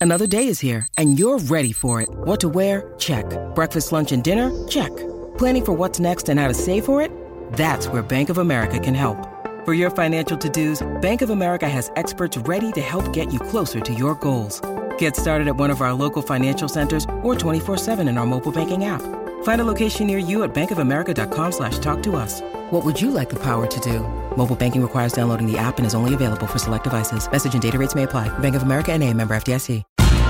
Another day is here, and you're ready for it. What to wear? Check. Breakfast, lunch, and dinner? Check. Planning for what's next and how to save for it? That's where Bank of America can help. For your financial to-dos, Bank of America has experts ready to help get you closer to your goals. Get started at one of our local financial centers or 24/7 in our mobile banking app. Find a location near you at bankofamerica.com/talktous. What would you like the power to do? Mobile banking requires downloading the app and is only available for select devices. Message and data rates may apply. Bank of America N.A., member FDIC.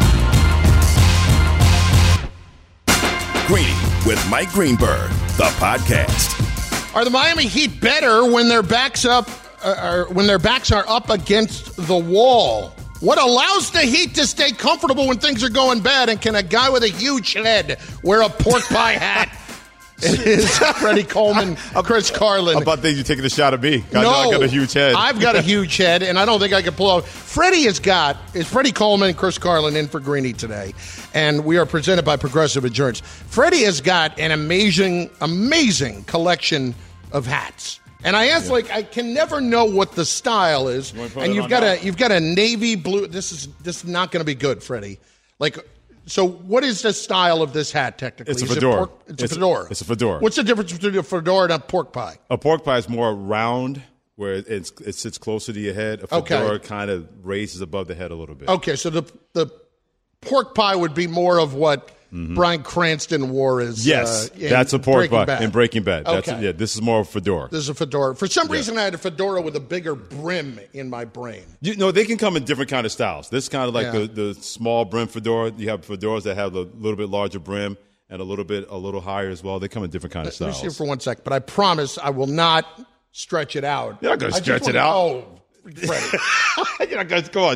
Greeny with Mike Greenberg, the podcast. Are the Miami Heat better when their backs are up against the wall? What allows the Heat to stay comfortable when things are going bad? And can a guy with a huge head wear a pork pie hat? It is Freddie Coleman, Chris Carlin. How about you taking a shot at me? No, I got a huge head. I've got a huge head, and I don't think I can pull off. Freddie Coleman and Chris Carlin in for Greeny today, and we are presented by Progressive Insurance. Freddie has got an amazing collection of hats. And I asked, I can never know what the style is. And you've got a navy blue. This is not going to be good, Freddie. So what is the style of this hat, technically? It's a fedora. It's a fedora. It's a fedora. What's the difference between a fedora and a pork pie? A pork pie is more round, where it sits closer to your head. A fedora kind of raises above the head a little bit. Okay, so the pork pie would be more of what Bryan Cranston wore as that's a pork pie Bad. in Breaking Bad. Okay. This is more of a fedora. This is a fedora. For some reason, I had a fedora with a bigger brim in my brain. They can come in different kind of styles. This is kind of like the small brim fedora. You have fedoras that have a little bit larger brim and a little higher as well. They come in different kind of styles. Let me see for 1 second, but I promise I will not stretch it out. You're not going to stretch it out. Oh, Freddie. You're not going to go on.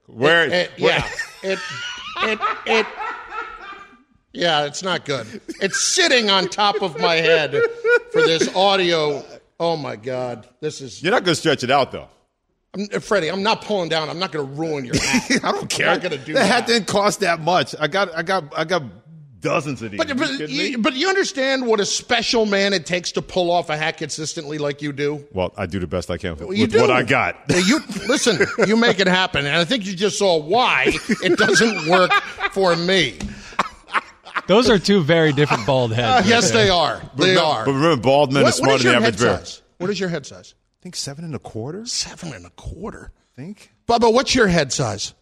Yeah, it's not good. It's sitting on top of my head for this audio. Oh, my God. You're not going to stretch it out, though. Freddie, I'm not pulling down. I'm not going to ruin your hat. I don't care. I'm not going to do that. The hat didn't cost that much. I got dozens of these. But you understand what a special man it takes to pull off a hat consistently like you do? Well, I do the best I can with what I got. Listen, you make it happen. And I think you just saw why it doesn't work for me. Those are two very different bald heads. Yes, they are. They are. But remember, bald men are smarter than the average bear. What is your head size? I think 7 1/4. 7 1/4. Think. Bubba, what's your head size?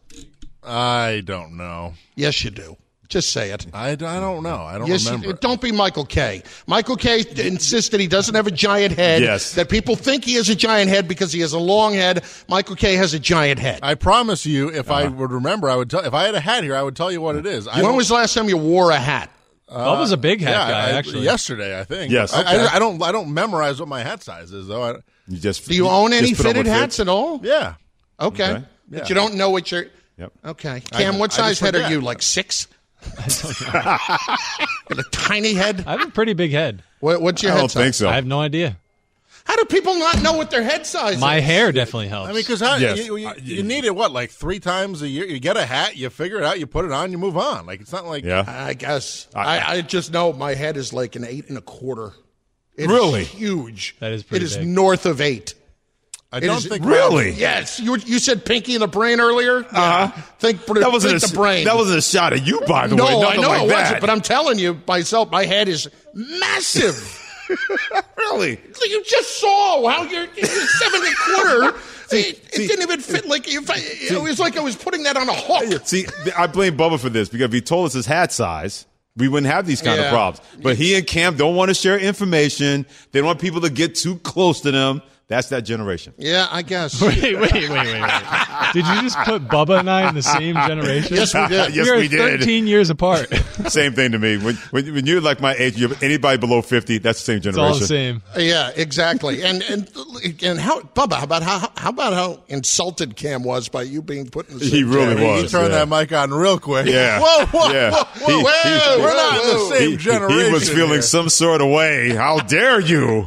I don't know. Yes, you do. Just say it. I don't know. I don't remember. Don't be Michael Kay. Michael Kay insists that he doesn't have a giant head. Yes. That people think he has a giant head because he has a long head. Michael Kay has a giant head. I promise you, if I would remember, I would tell. If I had a hat here, I would tell you what it is. When was the last time you wore a hat? Bubba's a big hat guy, actually. Yesterday, I think. Yes. I don't memorize what my hat size is, though. Do you own any fitted hats at all? Yeah. Okay. Yeah. But you don't know what you're. Yep. Okay. Cam, what size head are you? Like 6? I don't know. With a tiny head? I have a pretty big head. What's your I head don't size? think so. I have no idea. How do people not know what their head size is? My hair definitely helps. I mean, because you need it, 3 times a year? You get a hat, you figure it out, you put it on, you move on. It's not like... Yeah. I guess. I just know my head is like an 8 1/4. It's Really? huge. That is pretty It is big. north of 8. I don't think... Really? Yes. You said pinky in the brain earlier? Think the brain. That wasn't a shot at you, by the way. No, I Nothing know like it that. wasn't, but I'm telling you myself, my head is massive. Really? You just saw how you're 7 1/4. It didn't even fit. It was like I was putting that on a hook. See, I blame Bubba for this because if he told us his hat size, we wouldn't have these kind of problems. But he and Cam don't want to share information. They don't want people to get too close to them. That's that generation. Yeah, I guess. Wait. Did you just put Bubba and I in the same generation? Yes, we did. Yes, we did. 13 years apart. Same thing to me. When you're like my age, you have anybody below 50, that's the same generation. It's all the same. Yeah, exactly. And how, Bubba, how about how insulted Cam was by you being put in the same He really was. He turned that mic on real quick. Yeah. Whoa. We're not in the same generation. He was feeling here. some sort of way. How dare you?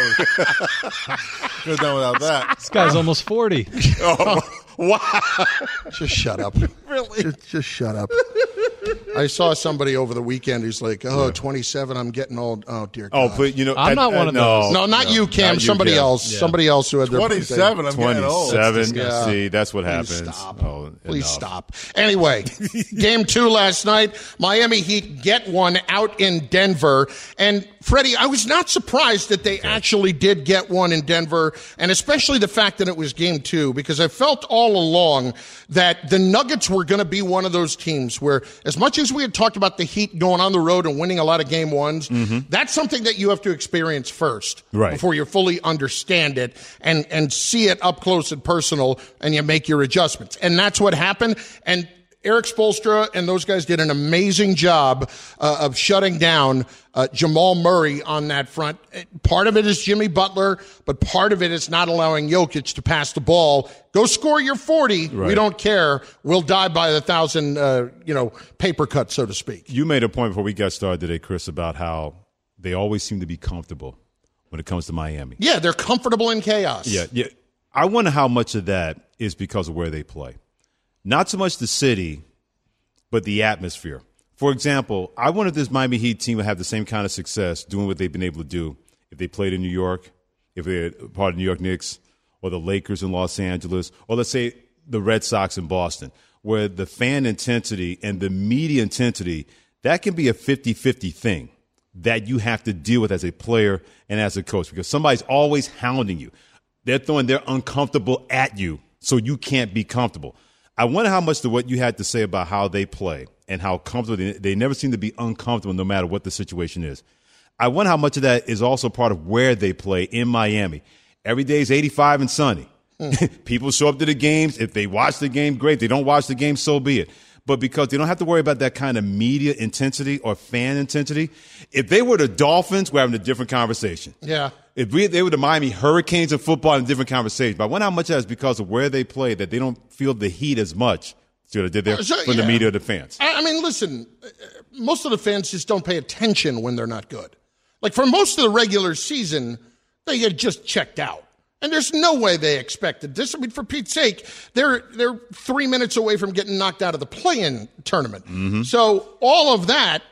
Good done without that. This guy's almost 40. Oh, wow. Just shut up. Really? Just shut up. I saw somebody over the weekend who's like, 27, I'm getting old. Oh, dear God. Oh, but I'm not one of those. No, not you, Cam. Not you, somebody Cam. else. Yeah. Somebody else who had their 27, I'm getting old. 27. Yeah. See, that's what Please happens. stop. Oh, Please enough. stop. Anyway, game 2 last night. Miami Heat get one out in Denver. And, Freddie, I was not surprised that they actually did get one in Denver, and especially the fact that it was game 2, because I felt all along that the Nuggets were going to be one of those teams where, as much as we had talked about the Heat going on the road and winning a lot of game 1s, that's something that you have to experience first before you fully understand it and see it up close and personal, and you make your adjustments. And that's what happened. And Eric Spoelstra and those guys did an amazing job of shutting down Jamal Murray on that front. Part of it is Jimmy Butler, but part of it is not allowing Jokic to pass the ball. Go score your 40. Right. We don't care. We'll die by 1,000, paper cuts, so to speak. You made a point before we got started today, Chris, about how they always seem to be comfortable when it comes to Miami. Yeah, they're comfortable in chaos. Yeah. I wonder how much of that is because of where they play. Not so much the city, but the atmosphere. For example, I wonder if this Miami Heat team would have the same kind of success doing what they've been able to do if they played in New York, if they're part of the New York Knicks, or the Lakers in Los Angeles, or let's say the Red Sox in Boston, where the fan intensity and the media intensity, that can be a 50-50 thing that you have to deal with as a player and as a coach, because somebody's always hounding you. They're throwing their uncomfortable at you, so you can't be comfortable. I wonder how much of what you had to say about how they play and how comfortable they never seem to be uncomfortable no matter what the situation is. I wonder how much of that is also part of where they play in Miami. Every day is 85 and sunny. People show up to the games. If they watch the game, great. They don't watch the game, so be it. But because they don't have to worry about that kind of media intensity or fan intensity, if they were the Dolphins, we're having a different conversation. Yeah. If they were the Miami Hurricanes of football, in a different conversation. But I wonder how much of that is because of where they play, that they don't feel the heat as much from the media or the fans. I mean, listen, most of the fans just don't pay attention when they're not good. Like, for most of the regular season, they get just checked out. And there's no way they expected this. I mean, for Pete's sake, they're 3 minutes away from getting knocked out of the play-in tournament. So all of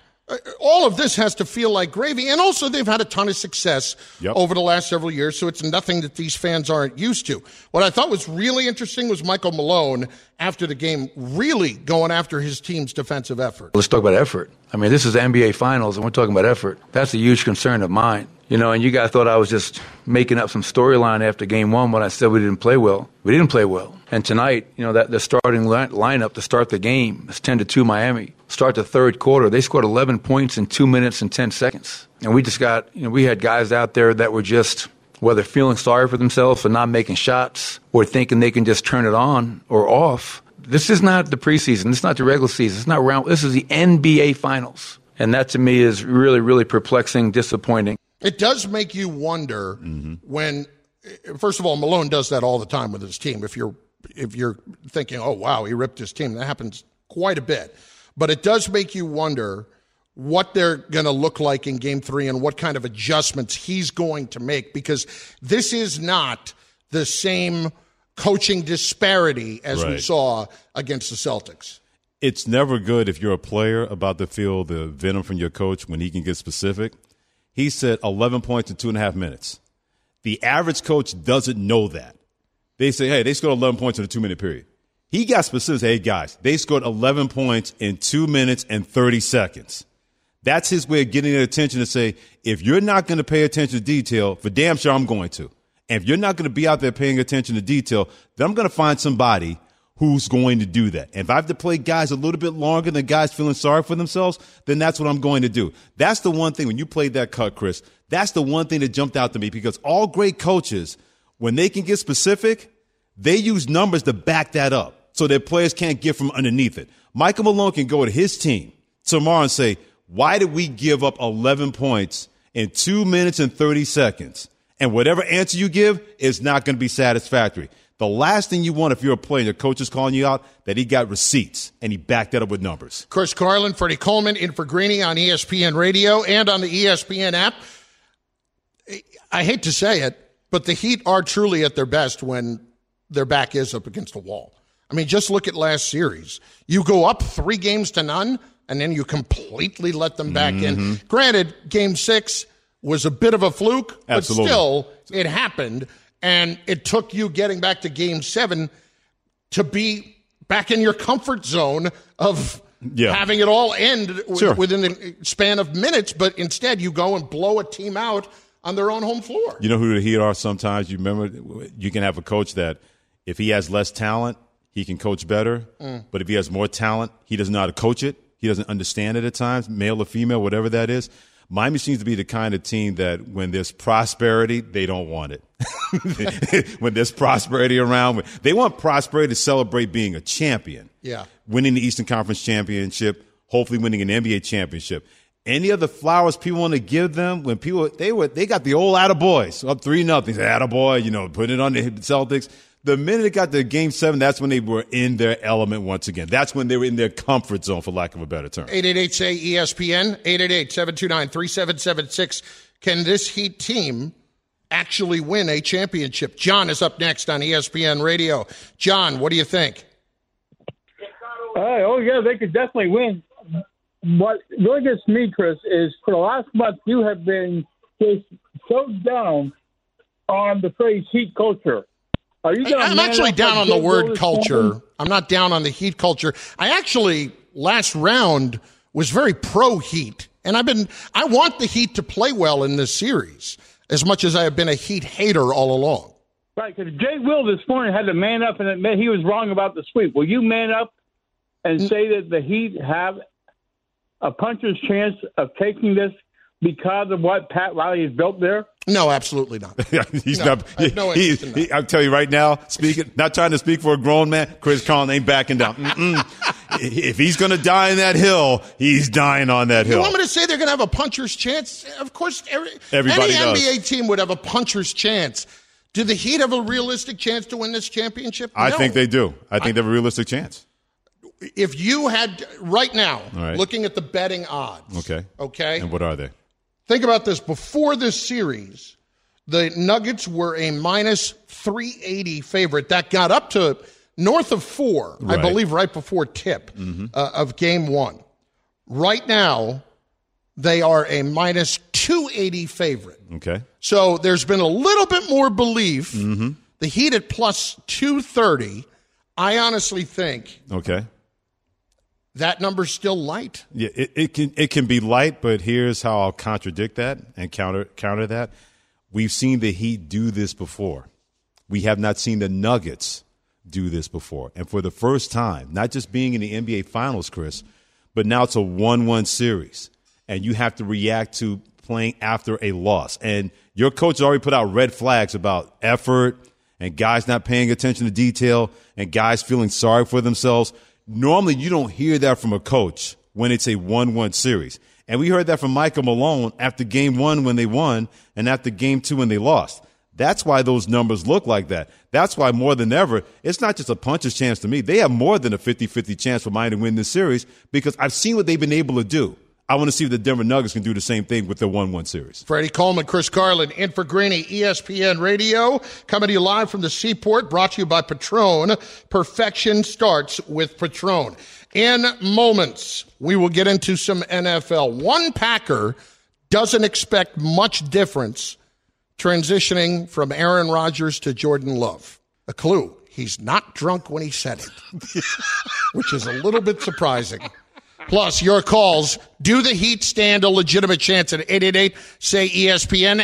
this has to feel like gravy. And also, they've had a ton of success over the last several years, so it's nothing that these fans aren't used to. What I thought was really interesting was Michael Malone, after the game, really going after his team's defensive effort. Let's talk about effort. I mean, this is the NBA Finals, and we're talking about effort. That's a huge concern of mine. And you guys thought I was just making up some storyline after game 1 when I said we didn't play well. We didn't play well. And tonight, that the starting lineup to start the game is 10-2 Miami. Start the third quarter, they scored 11 points in 2 minutes and 10 seconds. And we just got, we had guys out there that were just, whether feeling sorry for themselves for not making shots or thinking they can just turn it on or off. This is not the preseason. This is not the regular season. It's not this is the NBA Finals. And that, to me, is really, really perplexing, disappointing. It does make you wonder when, first of all, Malone does that all the time with his team. If you're thinking, oh, wow, he ripped his team, that happens quite a bit. But it does make you wonder what they're going to look like in Game 3 and what kind of adjustments he's going to make, because this is not the same coaching disparity as we saw against the Celtics. It's never good if you're a player about to feel the venom from your coach when he can get specific. He said 11 points in 2.5 minutes. The average coach doesn't know that. They say, hey, they scored 11 points in a 2-minute period. He got specific. Hey, guys, they scored 11 points in 2 minutes and 30 seconds. That's his way of getting their attention to say, if you're not going to pay attention to detail, for damn sure I'm going to. And if you're not going to be out there paying attention to detail, then I'm going to find somebody who's going to do that. And if I have to play guys a little bit longer than guys feeling sorry for themselves, then that's what I'm going to do. That's the one thing, when you played that cut, Chris, that's the one thing that jumped out to me, because all great coaches, when they can get specific, they use numbers to back that up so that players can't get from underneath it. Michael Malone can go to his team tomorrow and say, why did we give up 11 points in 2 minutes and 30 seconds? And whatever answer you give is not going to be satisfactory. The last thing you want if you're a player and your coach is calling you out, that he got receipts and he backed that up with numbers. Chris Carlin, Freddie Coleman, in for Greeny on ESPN Radio and on the ESPN app. I hate to say it, but the Heat are truly at their best when their back is up against the wall. I mean, just look at last series. You go up 3-0, and then you completely let them back in. Granted, Game 6 was a bit of a fluke, Absolutely. but still, it happened, and it took you getting back to Game 7 to be back in your comfort zone of having it all end within the span of minutes, but instead you go and blow a team out on their own home floor. You know who the Heat are sometimes? You remember, you can have a coach that if he has less talent, he can coach better. But if he has more talent, he doesn't know how to coach it. He doesn't understand it at times, male or female, whatever that is. Miami seems to be the kind of team that when there's prosperity, they don't want it. When there's prosperity around, they want prosperity to celebrate being a champion. Yeah. Winning the Eastern Conference Championship, hopefully winning an NBA championship. Any of the flowers people want to give them when people they got the old attaboys up 3-0. Attaboy, put it on the Celtics. The minute it got to Game 7, that's when they were in their element once again. That's when they were in their comfort zone, for lack of a better term. 888-SAY-ESPN, 888-729-3776. Can this Heat team actually win a championship? John is up next on ESPN Radio. John, what do you think? They could definitely win. What really gets me, Chris, is for the last month you have been just so down on the phrase Heat culture. I'm actually down on the word culture. I'm not down on the Heat culture. I actually, last round, was very pro-Heat. And I want the Heat to play well in this series, as much as I have been a Heat hater all along. Right, because Jay Will this morning had to man up and admit he was wrong about the sweep. Will you man up and say that the Heat have a puncher's chance of taking this because of what Pat Riley has built there? No, absolutely not. He's not. I'll tell you right now, not trying to speak for a grown man, Chris Carlin ain't backing down. If he's going to die in that hill, he's dying on that hill. You want me to say they're going to have a puncher's chance? Of course, everybody any does. NBA team would have a puncher's chance. Do the Heat have a realistic chance to win this championship? I No. think they do. I think they have a realistic chance. If you had, right now, right, looking at the betting odds. Okay? And what are they? Think about this. Before this series, the Nuggets were a minus 380 favorite. That got up to north of 4, right, I believe, right before tip of Game 1. Right now, they are a minus 280 favorite. Okay. So there's been a little bit more belief. The Heat at plus 230, I honestly think that number's still light. Yeah, it can be light, but here's how I'll contradict that and counter that. We've seen the Heat do this before. We have not seen the Nuggets do this before. And for the first time, not just being in the NBA Finals, Chris, but now it's a 1-1 series. And you have to react to playing after a loss. And your coach already put out red flags about effort and guys not paying attention to detail and guys feeling sorry for themselves. Normally, you don't hear that from a coach when it's a 1-1 series. And we heard that from Michael Malone after Game 1 when they won and after Game 2 when they lost. That's why those numbers look like that. That's why more than ever, it's not just a puncher's chance to me. They have more than a 50-50 chance for Miami to win this series because I've seen what they've been able to do. I want to see if the Denver Nuggets can do the same thing with their 1-1 series. Freddie Coleman, Chris Carlin, in for Greeny, ESPN Radio, coming to you live from the Seaport, brought to you by Patron. Perfection starts with Patron. In moments, we will get into some NFL. One Packer doesn't expect much difference transitioning from Aaron Rodgers to Jordan Love. A clue, he's not drunk when he said it, which is a little bit surprising. Plus, your calls. Do the Heat stand a legitimate chance at 888-SAY-ESPN,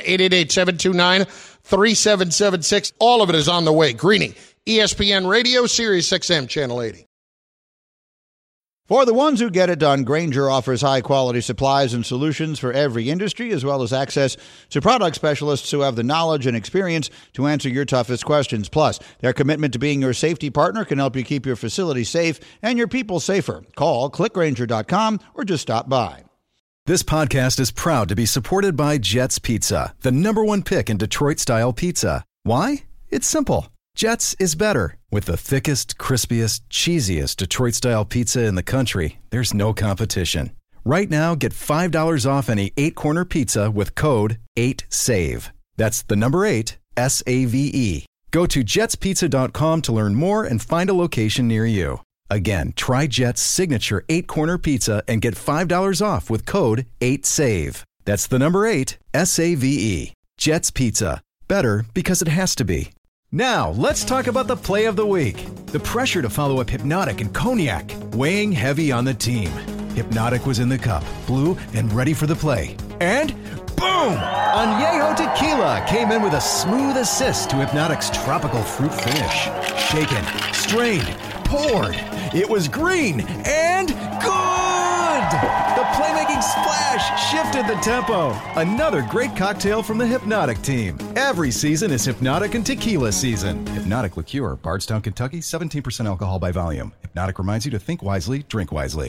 888-729-3776. All of it is on the way. Greeny, ESPN Radio, Sirius XM, Channel 80. For the ones who get it done, Grainger offers high-quality supplies and solutions for every industry, as well as access to product specialists who have the knowledge and experience to answer your toughest questions. Plus, their commitment to being your safety partner can help you keep your facility safe and your people safer. Call, clickgrainger.com, or just stop by. This podcast is proud to be supported by Jets Pizza, the #1 pick in Detroit-style pizza. Why? It's simple. Jets is better. With the thickest, crispiest, cheesiest Detroit-style pizza in the country, there's no competition. Right now, get $5 off any 8-corner pizza with code 8SAVE. That's the number 8, S-A-V-E. Go to jetspizza.com to learn more and find a location near you. Again, try Jet's signature 8-corner pizza and get $5 off with code 8SAVE. That's the number 8, SAVE. Jet's Pizza. Better because it has to be. Now, let's talk about the play of the week. The pressure to follow up Hypnotic and Cognac, weighing heavy on the team. Hypnotic was in the cup, blue, and ready for the play. And boom! Añejo Tequila came in with a smooth assist to Hypnotic's tropical fruit finish. Shaken, strained, poured. It was green and good! The playmaking splash shifted the tempo. Another great cocktail from the Hypnotic team. Every season is Hypnotic and Tequila season. Hypnotic Liqueur, Bardstown, Kentucky, 17% alcohol by volume. Hypnotic reminds you to think wisely, drink wisely.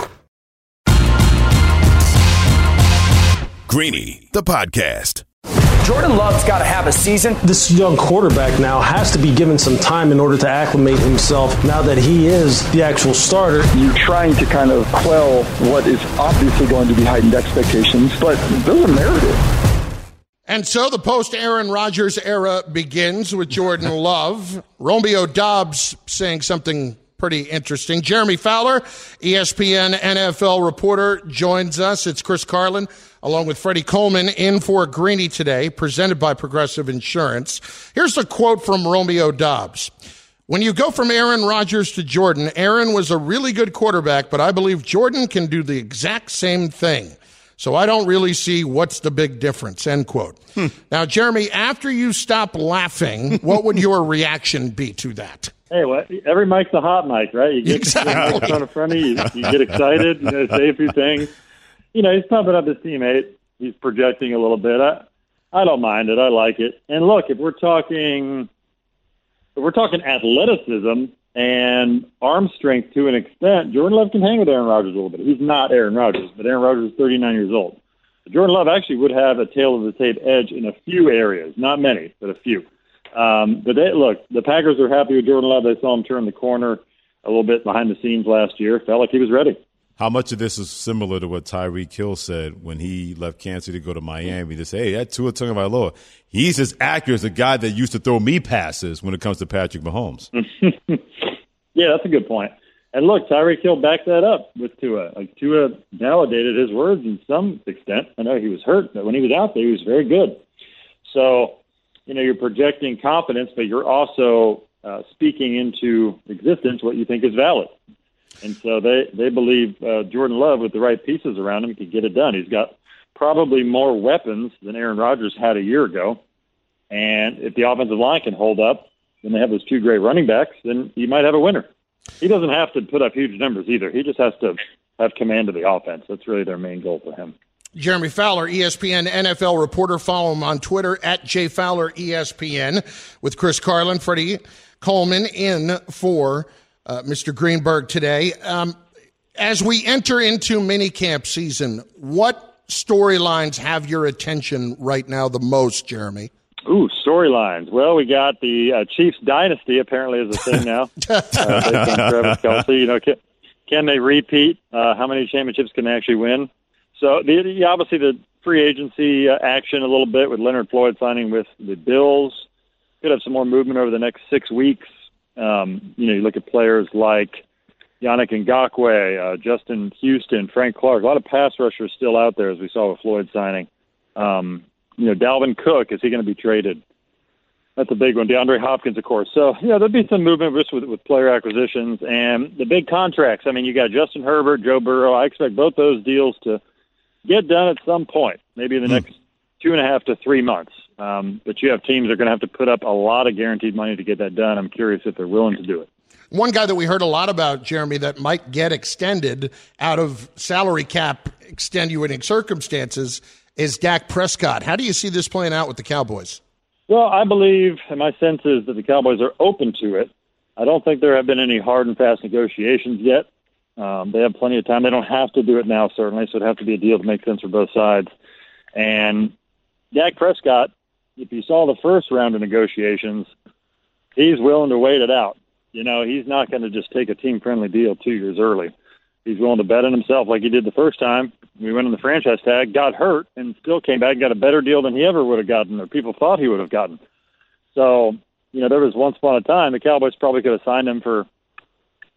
Greeny, the podcast. Jordan Love's got to have a season. This young quarterback now has to be given some time in order to acclimate himself now that he is the actual starter. You're trying to kind of quell what is obviously going to be heightened expectations, but those are merited. And so the post-Aaron Rodgers era begins with Jordan Love. Romeo Dobbs saying something pretty interesting. Jeremy Fowler, ESPN NFL reporter, joins us. It's Chris Carlin, along with Freddie Coleman, in for Greeny today, presented by Progressive Insurance. Here's a quote from Romeo Dobbs. When you go from Aaron Rodgers to Jordan, Aaron was a really good quarterback, but I believe Jordan can do the exact same thing. So I don't really see what's the big difference, end quote. Now, Jeremy, after you stop laughing, what would your reaction be to that? Hey, well, every mic's a hot mic, right? You get exactly. the mic in front of you, you get excited, say a few things. He's pumping up his teammate. He's projecting a little bit. I don't mind it. I like it. And look, if we're talking athleticism and arm strength to an extent, Jordan Love can hang with Aaron Rodgers a little bit. He's not Aaron Rodgers, but Aaron Rodgers is 39 years old. But Jordan Love actually would have a tail-of-the-tape edge in a few areas. Not many, but a few. But the Packers are happy with Jordan Love. They saw him turn the corner a little bit behind the scenes last year. Felt like he was ready. How much of this is similar to what Tyreek Hill said when he left Kansas City to go to Miami? To say, hey, that Tua Tagovailoa, he's as accurate as the guy that used to throw me passes when it comes to Patrick Mahomes. Yeah, that's a good point. And look, Tyreek Hill backed that up with Tua. Like, Tua validated his words in some extent. I know he was hurt, but when he was out there, he was very good. So, you're projecting confidence, but you're also speaking into existence what you think is valid. And so they believe Jordan Love, with the right pieces around him, can get it done. He's got probably more weapons than Aaron Rodgers had a year ago. And if the offensive line can hold up, and they have those two great running backs, then you might have a winner. He doesn't have to put up huge numbers either. He just has to have command of the offense. That's really their main goal for him. Jeremy Fowler, ESPN NFL reporter. Follow him on Twitter at JFowlerESPN, with Chris Carlin, Freddie Coleman in for Mr. Greenberg today. As we enter into minicamp season, what storylines have your attention right now the most, Jeremy? Ooh, storylines. Well, we got the Chiefs dynasty apparently is a thing now. Based on Travis Kelce. Can they repeat? How many championships can they actually win? So obviously the free agency action a little bit with Leonard Floyd signing with the Bills. Could have some more movement over the next 6 weeks. You look at players like Yannick Ngakoue, Justin Houston, Frank Clark. A lot of pass rushers still out there, as we saw with Floyd signing. Dalvin Cook, is he going to be traded? That's a big one. DeAndre Hopkins, of course. So, there'll be some movement just with player acquisitions and the big contracts. I mean, you got Justin Herbert, Joe Burrow. I expect both those deals to get done at some point, maybe in the next 2.5 to 3 months. But you have teams that are going to have to put up a lot of guaranteed money to get that done. I'm curious if they're willing to do it. One guy that we heard a lot about, Jeremy, that might get extended out of salary cap extenuating circumstances is Dak Prescott. How do you see this playing out with the Cowboys? Well, I believe, and my sense is that the Cowboys are open to it. I don't think there have been any hard and fast negotiations yet. They have plenty of time. They don't have to do it now, certainly, so it'd have to be a deal to make sense for both sides. And Dak Prescott, if you saw the first round of negotiations, he's willing to wait it out. He's not going to just take a team-friendly deal 2 years early. He's willing to bet on himself like he did the first time. We went on the franchise tag, got hurt, and still came back and got a better deal than he ever would have gotten or people thought he would have gotten. So, there was once upon a time the Cowboys probably could have signed him for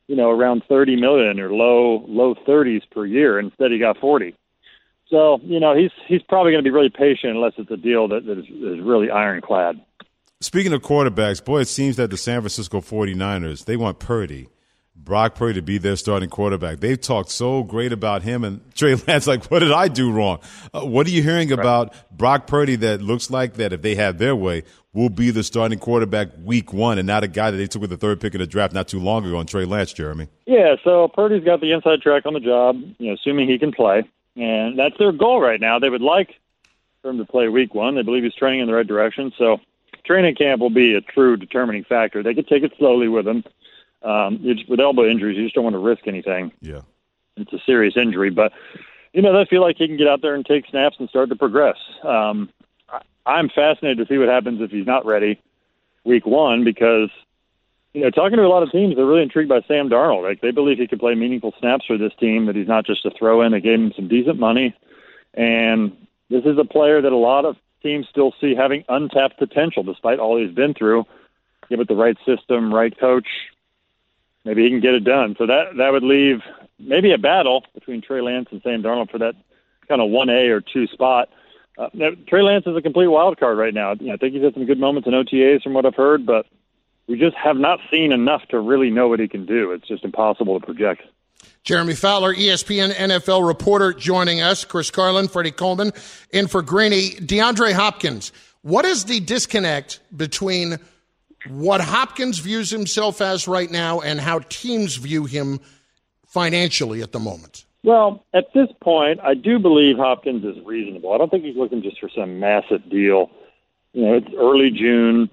around $30 million or low 30s per year. Instead, he got 40. So, he's probably going to be really patient unless it's a deal that is really ironclad. Speaking of quarterbacks, boy, it seems that the San Francisco 49ers, they want Purdy, Brock Purdy, to be their starting quarterback. They've talked so great about him, and Trey Lance, like, what did I do wrong? What are you hearing about Brock Purdy that looks like that, if they have their way, will be the starting quarterback week one and not a guy that they took with the third pick in the draft not too long ago on Trey Lance, Jeremy? Yeah, so Purdy's got the inside track on the job, assuming he can play. And that's their goal right now. They would like for him to play week one. They believe he's training in the right direction. So training camp will be a true determining factor. They could take it slowly with him. With elbow injuries, you just don't want to risk anything. Yeah. It's a serious injury. But, they feel like he can get out there and take snaps and start to progress. I'm fascinated to see what happens if he's not ready week one because, talking to a lot of teams, they're really intrigued by Sam Darnold. Like, they believe he could play meaningful snaps for this team, that he's not just a throw-in. They gave him some decent money. And this is a player that a lot of teams still see having untapped potential despite all he's been through. Give it the right system, right coach, maybe he can get it done. So that would leave maybe a battle between Trey Lance and Sam Darnold for that kind of 1A or 2 spot. Trey Lance is a complete wild card right now. I think he's had some good moments in OTAs from what I've heard, but we just have not seen enough to really know what he can do. It's just impossible to project. Jeremy Fowler, ESPN NFL reporter, joining us. Chris Carlin, Freddie Coleman, in for Greeny. DeAndre Hopkins, what is the disconnect between what Hopkins views himself as right now and how teams view him financially at the moment? Well, at this point, I do believe Hopkins is reasonable. I don't think he's looking just for some massive deal. It's early June.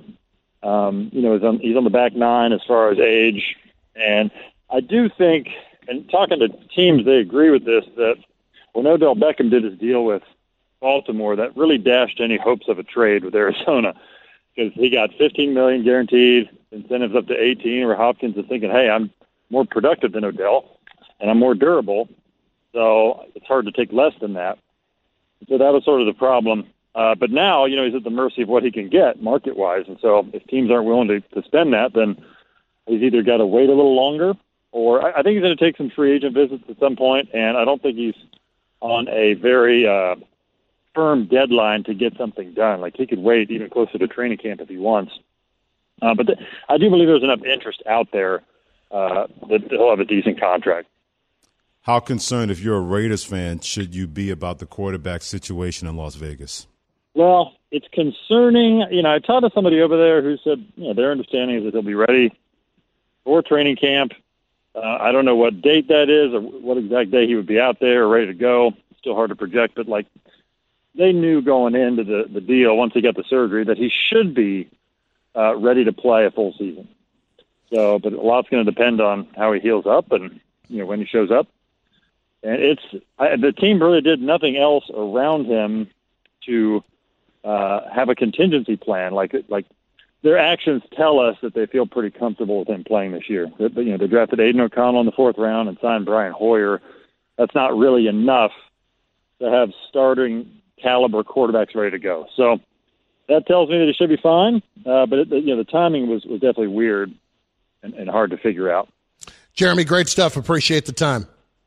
He's on the back nine as far as age. And I do think, and talking to teams, they agree with this, that when Odell Beckham did his deal with Baltimore, that really dashed any hopes of a trade with Arizona because he got $15 million guaranteed, incentives up to $18 million, where Hopkins is thinking, hey, I'm more productive than Odell, and I'm more durable, so it's hard to take less than that. So that was sort of the problem. But now, he's at the mercy of what he can get market-wise. And so if teams aren't willing to spend that, then he's either got to wait a little longer or I think he's going to take some free agent visits at some point, and I don't think he's on a very firm deadline to get something done. Like, he could wait even closer to training camp if he wants. But I do believe there's enough interest out there that he'll have a decent contract. How concerned, if you're a Raiders fan, should you be about the quarterback situation in Las Vegas? Well, it's concerning. I talked to somebody over there who said, their understanding is that he'll be ready for training camp. I don't know what date that is or what exact day he would be out there or ready to go. It's still hard to project, but they knew going into the deal once he got the surgery that he should be ready to play a full season. So, but a lot's going to depend on how he heals up and when he shows up. And the team really did nothing else around him to have a contingency plan. Like their actions tell us that they feel pretty comfortable with him playing this year. They drafted Aiden O'Connell in the 4th round and signed Brian Hoyer. That's not really enough to have starting caliber quarterbacks ready to go. So that tells me that he should be fine. But the timing was definitely weird and hard to figure out. Jeremy, great stuff. Appreciate the time.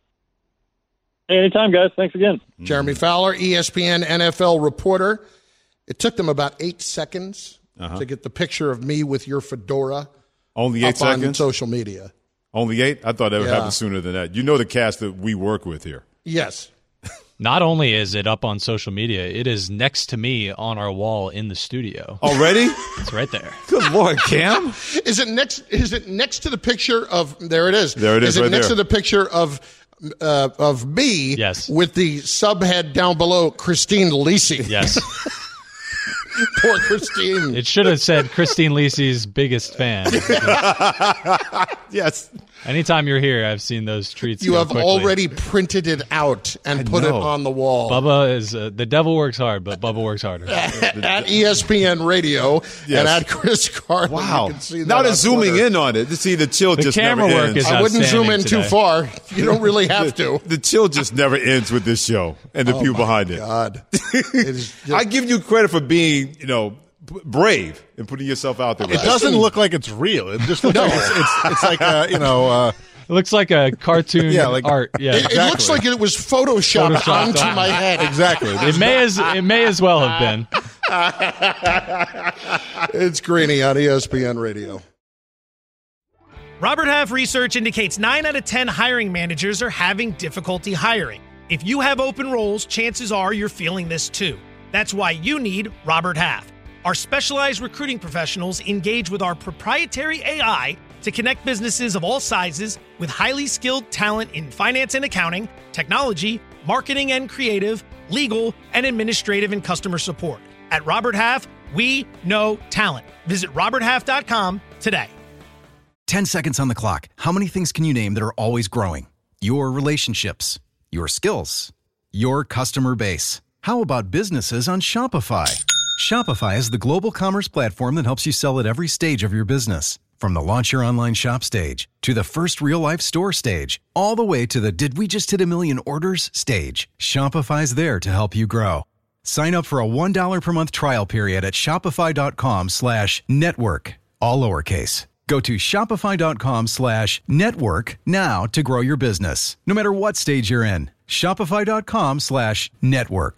Hey, anytime, guys. Thanks again. Jeremy Fowler, ESPN NFL reporter. It took them about 8 seconds to get the picture of me with your fedora. Only 8 seconds? On social media. Only 8? I thought that would happen sooner than that. You know the cast that we work with here. Yes. Not only is it up on social media, it is next to me on our wall in the studio. Already? It's right there. Good Lord, Cam. Is it next to the picture of, there it is. There it is, Is it right next there. to the picture of me with the subhead down below, Christine Lisi? Yes. Poor Christine. It should have said Christine Lisi's biggest fan. Yes. Anytime you're here, I've seen those treats. You go have quickly. already printed it out and put it on the wall. Bubba is the devil works hard, but Bubba works harder. At ESPN Radio and at Chris Carlin. Wow. You can see that now they're on zooming Twitter. in on it. To see the chill The just camera never work ends. is I wouldn't zoom in outstanding too far. You don't really have to. The chill just never ends with this show and the people behind it. God. It is just, I give you credit for being, brave and putting yourself out there. It doesn't look like it's real. It just looks like it's like It looks like a cartoon art. Yeah, it looks like it was photoshopped onto my head. Exactly. It may as well have been. It's Greeny on ESPN Radio. Robert Half research indicates 9 out of 10 hiring managers are having difficulty hiring. If you have open roles, chances are you're feeling this too. That's why you need Robert Half. Our specialized recruiting professionals engage with our proprietary AI to connect businesses of all sizes with highly skilled talent in finance and accounting, technology, marketing and creative, legal, and administrative and customer support. At Robert Half, we know talent. Visit roberthalf.com today. 10 seconds on the clock. How many things can you name that are always growing? Your relationships, your skills, your customer base. How about businesses on Shopify? Shopify is the global commerce platform that helps you sell at every stage of your business. From the launch your online shop stage, to the first real-life store stage, all the way to the did we just hit a million orders stage. Shopify's there to help you grow. Sign up for a $1 per month trial period at shopify.com/network, all lowercase. Go to shopify.com/network now to grow your business, no matter what stage you're in. Shopify.com/network.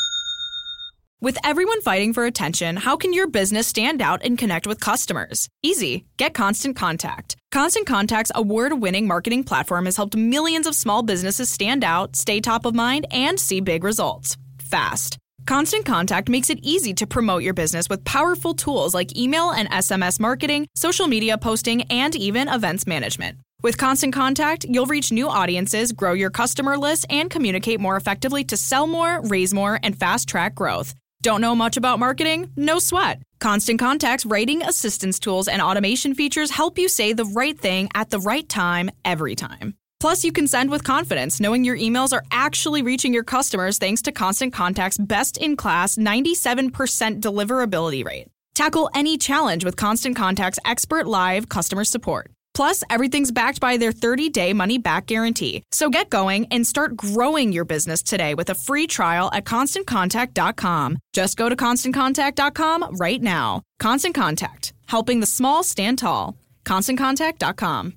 With everyone fighting for attention, how can your business stand out and connect with customers? Easy. Get Constant Contact. Constant Contact's award-winning marketing platform has helped millions of small businesses stand out, stay top of mind, and see big results fast. Constant Contact makes it easy to promote your business with powerful tools like email and SMS marketing, social media posting, and even events management. With Constant Contact, you'll reach new audiences, grow your customer list, and communicate more effectively to sell more, raise more, and fast-track growth. Don't know much about marketing? No sweat. Constant Contact's writing assistance tools and automation features help you say the right thing at the right time, every time. Plus, you can send with confidence, knowing your emails are actually reaching your customers thanks to Constant Contact's best-in-class 97% deliverability rate. Tackle any challenge with Constant Contact's expert live customer support. Plus, everything's backed by their 30-day money-back guarantee. So get going and start growing your business today with a free trial at ConstantContact.com. Just go to ConstantContact.com right now. Constant Contact, helping the small stand tall. ConstantContact.com.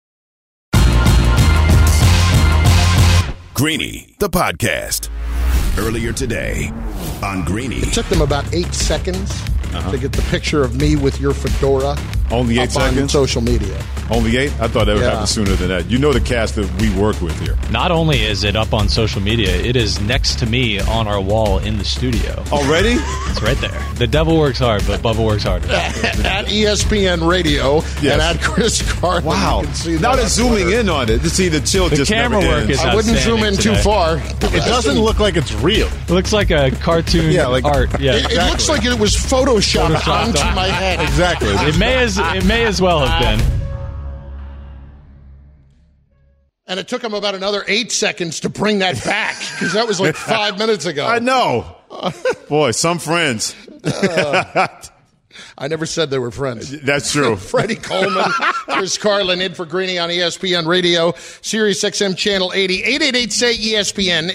Greeny, the podcast. Earlier today on Greeny. It took them about 8 seconds to get the picture of me with your fedora. Only 8 seconds? On social media. Only 8? I thought that would happen sooner than that. You know the cast that we work with here. Not only is it up on social media, it is next to me on our wall in the studio. Already? It's right there. The devil works hard, but Bubba works harder. At ESPN Radio and at Chris Carlin. Wow. Now they're zooming in on it to see the chill just camera never work ends. is I wouldn't zoom in too far. It doesn't look like it's real. It looks like a cartoon art. Yeah, it looks like it was photoshopped onto my head. Exactly. It may as well have been. And it took him about another 8 seconds to bring that back because that was like 5 minutes ago. I know. Boy, some friends. I never said they were friends. That's true. Freddie Coleman, Chris Carlin in for Greeny on ESPN Radio, Sirius XM Channel 80, 888-SAY-ESPN,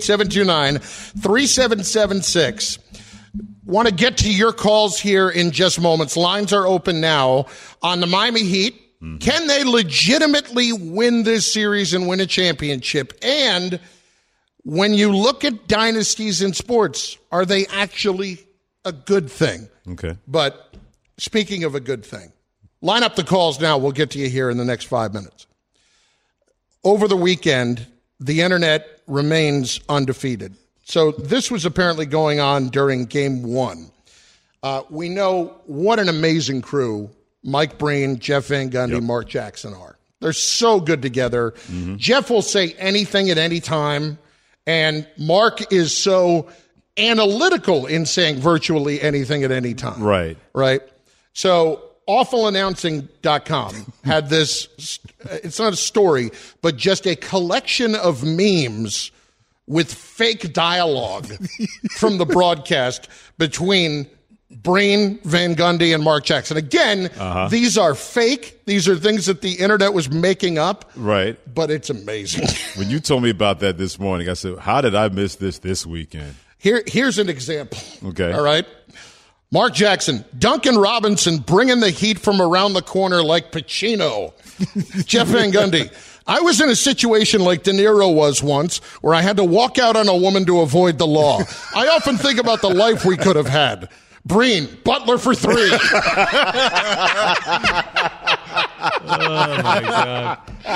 888-729-3776. Want to get to your calls here in just moments. Lines are open now on the Miami Heat. Mm-hmm. Can they legitimately win this series and win a championship? And when you look at dynasties in sports, are they actually a good thing? Okay. But speaking of a good thing, line up the calls now. We'll get to you here in the next 5 minutes. Over the weekend, the internet remains undefeated. So this was apparently going on during Game 1. We know what an amazing crew Mike Breen, Jeff Van Gundy, Mark Jackson are. They're so good together. Mm-hmm. Jeff will say anything at any time, and Mark is so analytical in saying virtually anything at any time. Right. So awfulannouncing.com had this, it's not a story, but just a collection of memes with fake dialogue from the broadcast between Breen, Van Gundy, and Mark Jackson. Again, these are fake. These are things that the internet was making up. Right. But it's amazing. When you told me about that this morning, I said, how did I miss this weekend? Here's an example. Okay. All right. Mark Jackson, Duncan Robinson bringing the heat from around the corner like Pacino. Jeff Van Gundy, I was in a situation like De Niro was once where I had to walk out on a woman to avoid the law. I often think about the life we could have had. Breen, Butler for 3. Oh, my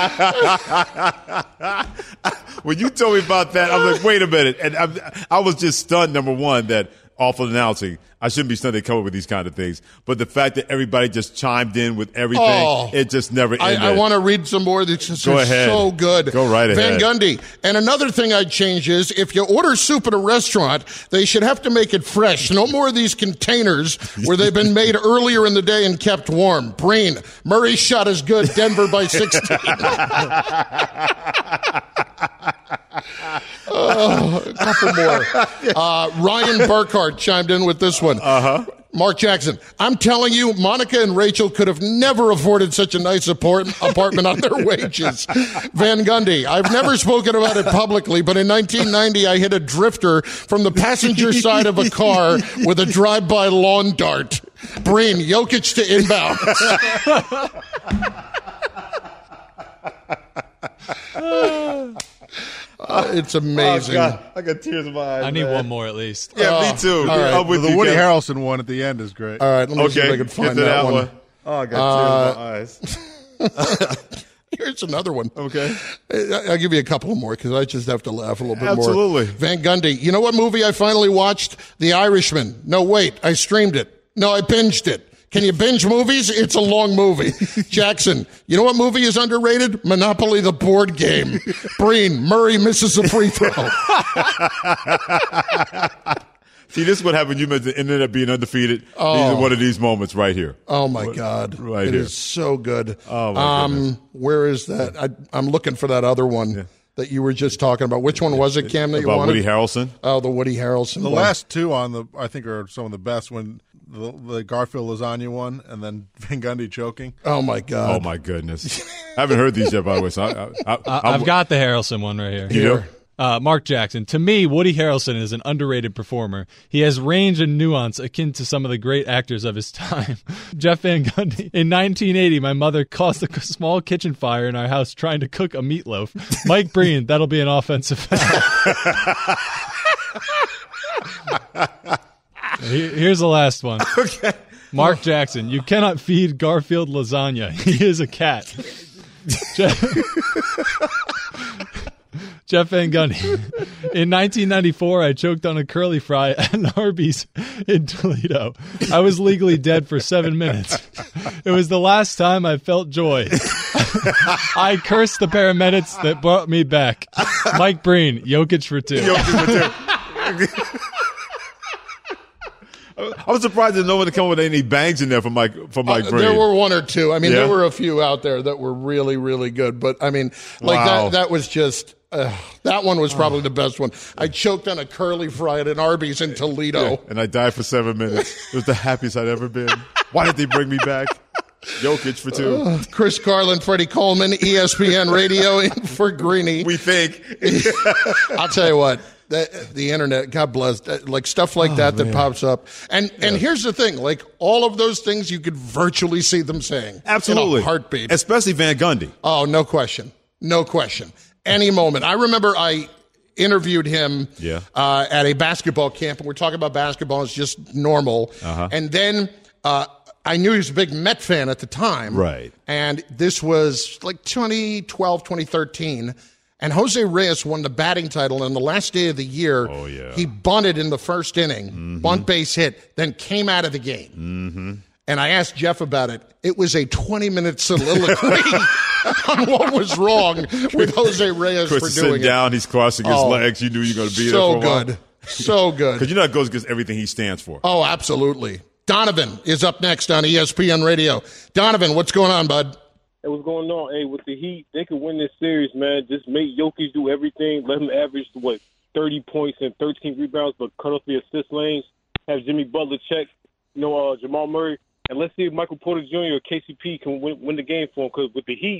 God. When you told me about that, I was like, wait a minute. And I was just stunned, number one, that awful announcing. I shouldn't be stunned they come up with these kind of things. But the fact that everybody just chimed in with everything, it just never ended. I want to read some more. These Go are ahead. so good. Go right ahead. Van Gundy. And another thing I'd change is if you order soup at a restaurant, they should have to make it fresh. No more of these containers where they've been made earlier in the day and kept warm. Breen, Murray's shot is good. Denver by 16. A couple more. Ryan Burkhart chimed in with this one. Mark Jackson, I'm telling you, Monica and Rachel could have never afforded such a nice apartment on their wages. Van Gundy, I've never spoken about it publicly, but in 1990, I hit a drifter from the passenger side of a car with a drive-by lawn dart. Breen, Jokic to inbound. It's amazing. Oh, God. I got tears in my eyes. I need one more at least. Yeah, me too. All right. The Woody Harrelson one at the end is great. All right, let me see if I can find that one. Oh, I got tears in my eyes. Here's another one. Okay. I'll give you a couple more because I just have to laugh a little bit more. Absolutely. Van Gundy, you know what movie I finally watched? The Irishman. No, wait, I streamed it. No, I binged it. Can you binge movies? It's a long movie. Jackson, you know what movie is underrated? Monopoly the board game. Breen, Murray misses a free throw. See, this is what happened. You ended up being undefeated. These are one of these moments right here. Oh, my God. Right It here. is so good. Oh, my goodness. Where is that? I'm looking for that other one that you were just talking about. Which one was it, Cam, that you About wanted? Woody Harrelson? Oh, the Woody Harrelson The one. last two I think are some of the best, when the Garfield lasagna one and then Van Gundy choking. Oh, my God. Oh, my goodness. I haven't heard these yet, by the way. So I've got the Harrelson one right here. You do? Mark Jackson. To me, Woody Harrelson is an underrated performer. He has range and nuance akin to some of the great actors of his time. Jeff Van Gundy. In 1980, my mother caused a small kitchen fire in our house trying to cook a meatloaf. Mike Breen, that'll be an offensive foul. Here's the last one. Okay. Mark Jackson. You cannot feed Garfield lasagna. He is a cat. Jeff Van Gundy. In 1994, I choked on a curly fry at an Arby's in Toledo. I was legally dead for 7 minutes. It was the last time I felt joy. I cursed the paramedics that brought me back. Mike Breen, Jokic for 2. I was surprised that no one had come up with any bangs in there for Mike Breen. There were one or two. I mean, there were a few out there that were really, really good. But, I mean, like that was just that one was probably the best one. I choked on a curly fry at an Arby's in Toledo. Yeah, and I died for 7 minutes. It was the happiest I'd ever been. Why did they bring me back? Jokic for 2. Chris Carlin, Freddie Coleman, ESPN Radio in for Greeny. We think. I'll tell you what. The internet, God bless, like stuff like that pops up. And here's the thing, like all of those things you could virtually see them saying. Absolutely. In a heartbeat. Especially Van Gundy. Oh, no question. No question. Any moment. I remember I interviewed him at a basketball camp, and we're talking about basketball. It's just normal. And then I knew he was a big Met fan at the time. Right. And this was like 2012, 2013. And Jose Reyes won the batting title on the last day of the year. Oh, yeah. He bunted in the first inning, bunt base hit, then came out of the game. And I asked Jeff about it. It was a 20-minute soliloquy on what was wrong with Jose Reyes Chris for is doing sitting down, he's crossing his legs. You knew you were going to be there for a while. So good. Because you know it goes against everything he stands for. Oh, absolutely. Donovan is up next on ESPN Radio. Donovan, what's going on, bud? Hey, what's going on? Hey, with the Heat, they could win this series, man. Just make Jokic do everything. Let him average, 30 points and 13 rebounds, but cut off the assist lanes. Have Jimmy Butler check, Jamal Murray. And let's see if Michael Porter Jr. or KCP can win the game for him. Because with the Heat,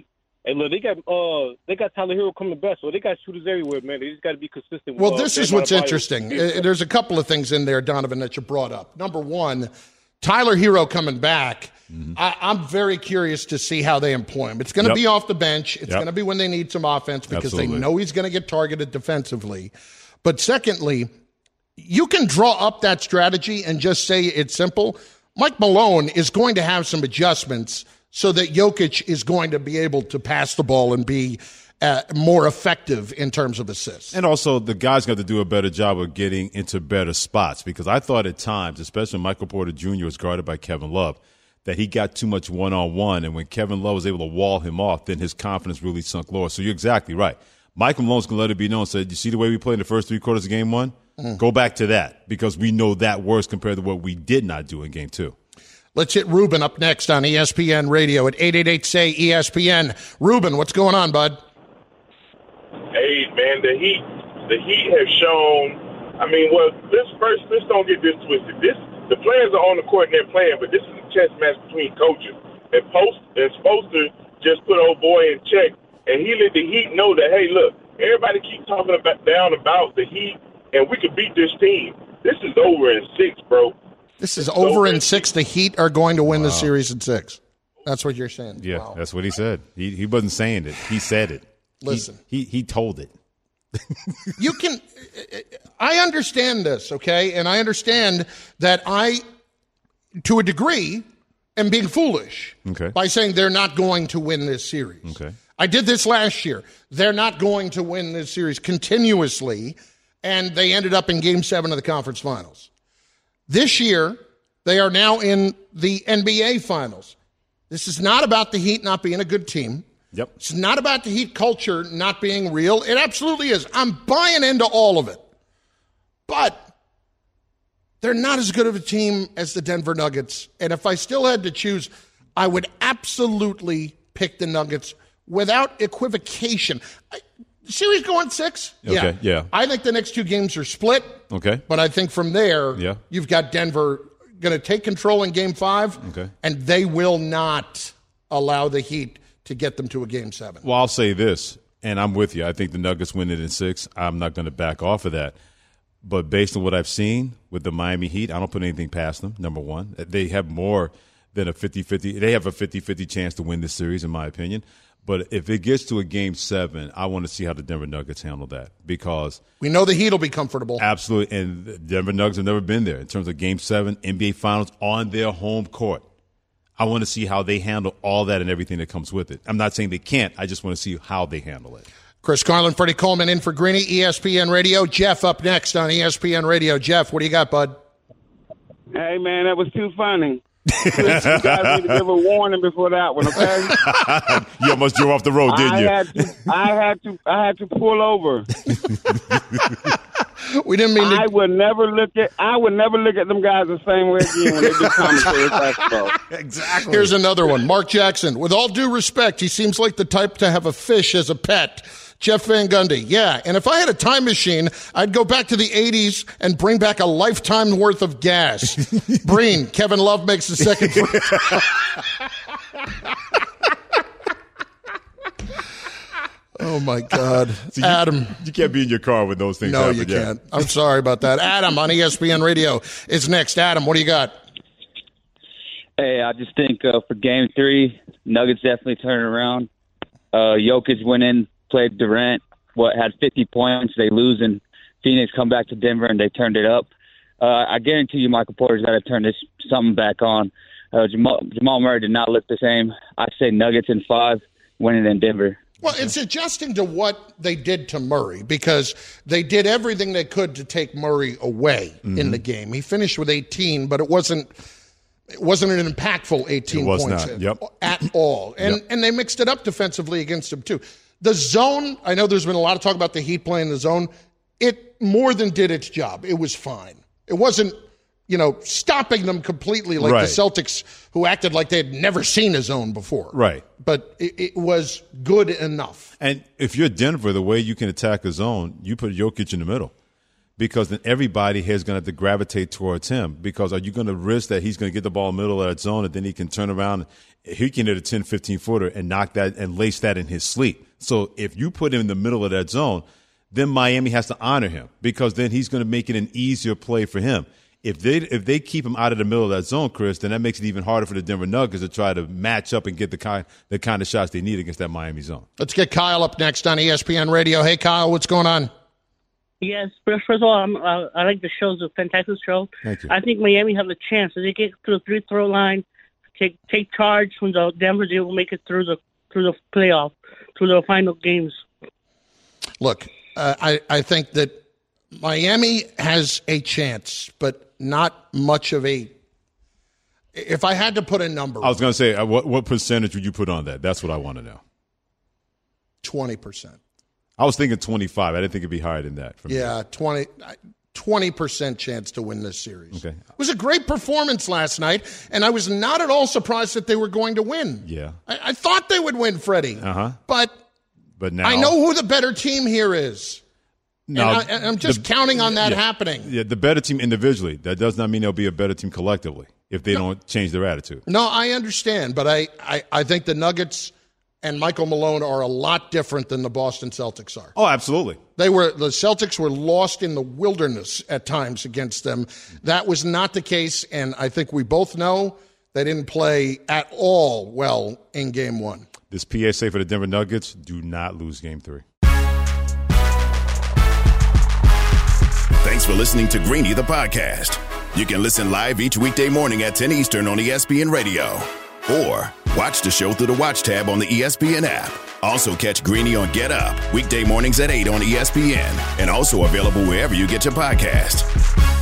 Hey, look, they got Tyler Hero coming back, so they got shooters everywhere, man. They just got to be consistent. Well, this is what's interesting. There's a couple of things in there, Donovan, that you brought up. Number one, Tyler Hero coming back. I'm very curious to see how they employ him. It's going to be off the bench. It's going to be when they need some offense because they know he's going to get targeted defensively. But secondly, you can draw up that strategy and just say it's simple. Mike Malone is going to have some adjustments so that Jokic is going to be able to pass the ball and be more effective in terms of assists. And also, the guys got to do a better job of getting into better spots because I thought at times, especially when Michael Porter Jr. was guarded by Kevin Love, that he got too much one-on-one. And when Kevin Love was able to wall him off, then his confidence really sunk lower. So you're exactly right. Michael Malone's going to let it be known, said, you see the way we played in the first 3 quarters of game 1? Go back to that because we know that works compared to what we did not do in game 2. Let's hit Ruben up next on ESPN Radio at 888-SAY-ESPN. Ruben, what's going on, bud? Hey, man, the Heat have shown. I mean, well, let's don't get this twisted. The players are on the court and they're playing, but this is a chess match between coaches. And Spoelstra just put old boy in check, and he let the Heat know that, hey, look, everybody keep talking down about the Heat, and we could beat this team. This is over in 6, bro. This is over in 6. The Heat are going to win the series in 6. That's what you're saying. Yeah, that's what he said. He wasn't saying it. He said it. Listen. He told it. I understand this, okay? And I understand that I, to a degree, am being foolish by saying they're not going to win this series. Okay. I did this last year. They're not going to win this series continuously, and they ended up in Game 7 of the conference finals. This year, they are now in the NBA Finals. This is not about the Heat not being a good team. Yep. It's not about the Heat culture not being real. It absolutely is. I'm buying into all of it. But they're not as good of a team as the Denver Nuggets. And if I still had to choose, I would absolutely pick the Nuggets without equivocation. The series going 6? Okay, yeah. I think the next 2 games are split. Okay. But I think from there, you've got Denver going to take control in Game 5, and they will not allow the Heat to get them to a Game 7. Well, I'll say this, and I'm with you. I think the Nuggets win it in 6. I'm not going to back off of that. But based on what I've seen with the Miami Heat, I don't put anything past them, number one. They have more than a 50-50. They have a 50-50 chance to win this series, in my opinion. But if it gets to a Game 7, I want to see how the Denver Nuggets handle that because we know the Heat will be comfortable. Absolutely, and the Denver Nuggets have never been there in terms of Game 7, NBA Finals on their home court. I want to see how they handle all that and everything that comes with it. I'm not saying they can't. I just want to see how they handle it. Chris Carlin, Freddie Coleman in for Greeny, ESPN Radio. Jeff up next on ESPN Radio. Jeff, what do you got, bud? Hey, man, that was too funny. Chris, you guys need to give a warning before that one, okay? You almost drove off the road, didn't you? I had to pull over. We didn't mean to. I would never look at them guys the same way again when they do commentary basketball. Exactly. Here's another one. Mark Jackson. With all due respect, he seems like the type to have a fish as a pet. Jeff Van Gundy. Yeah, and if I had a time machine, I'd go back to the 80s and bring back a lifetime worth of gas. Breen, Kevin Love makes the second free. Oh, my God. So Adam. You can't be in your car with those things No, you can't. I'm sorry about that. Adam on ESPN Radio is next. Adam, what do you got? Hey, I just think for Game 3, Nuggets definitely turn it around. Jokic went in, played Durant, had 50 points. They lose, and Phoenix come back to Denver, and they turned it up. I guarantee you Michael Porter's got to turn something back on. Jamal Murray did not look the same. I say Nuggets in 5, winning in Denver. Well, it's adjusting to what they did to Murray because they did everything they could to take Murray away in the game. He finished with 18, but it wasn't an impactful 18 points at all. And they mixed it up defensively against him, too. The zone, I know there's been a lot of talk about the Heat playing the zone. It more than did its job. It was fine. It wasn't, stopping them completely like the Celtics who acted like they had never seen a zone before. Right. But it was good enough. And if you're Denver, the way you can attack a zone, you put Jokic in the middle. because then everybody here is going to have to gravitate towards him. Because are you going to risk that he's going to get the ball in the middle of that zone and then he can turn around, he can hit a 10, 15-footer and knock that and lace that in his sleep. So if you put him in the middle of that zone, then Miami has to honor him because then he's going to make it an easier play for him. If they keep him out of the middle of that zone, Chris, then that makes it even harder for the Denver Nuggets to try to match up and get the kind of shots they need against that Miami zone. Let's get Kyle up next on ESPN Radio. Hey, Kyle, what's going on? Yes, first of all, I like the show. It's a fantastic show. Thank you. I think Miami have a chance. If they get to the free-throw line, take charge from the Denver, they will make it through the playoff, through the final games. Look, I think that Miami has a chance, but not much of a. If I had to put a number, I was going to say, what percentage would you put on that? That's what I want to know. 20%. I was thinking 25. I didn't think it'd be higher than that. Yeah, 20% chance to win this series. Okay. It was a great performance last night, and I was not at all surprised that they were going to win. Yeah. I thought they would win, Freddie. But now I know who the better team here is. No, and I'm just counting on that happening. Yeah, the better team individually. That does not mean they'll be a better team collectively if they don't change their attitude. No, I understand, but I think the Nuggets and Michael Malone are a lot different than the Boston Celtics are. Oh, absolutely. The Celtics were lost in the wilderness at times against them. That was not the case, and I think we both know they didn't play at all well in Game 1. This PSA for the Denver Nuggets: do not lose Game 3. Thanks for listening to Greeny the podcast. You can listen live each weekday morning at 10 Eastern on ESPN Radio. Or watch the show through the Watch tab on the ESPN app. Also catch Greeny on Get Up, weekday mornings at 8 on ESPN. And also available wherever you get your podcast.